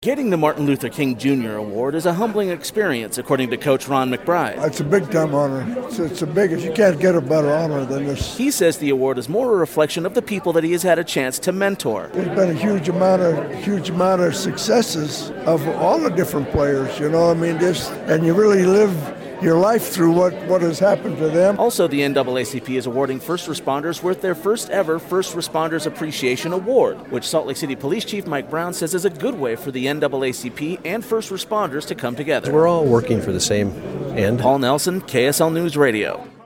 Getting the Martin Luther King Jr. Award is a humbling experience, according to Coach Ron McBride. It's a big-time honor. It's the biggest. You can't get a better honor than this. He says the award is more a reflection of the people that he has had a chance to mentor. There's been a huge amount of successes of all the different players. And you really live your life through what has happened to them. Also, the NAACP is awarding first responders worth their first ever First Responders Appreciation Award, which Salt Lake City Police Chief Mike Brown says is a good way for the NAACP and first responders to come together. We're all working for the same end. Paul Nelson, KSL News Radio.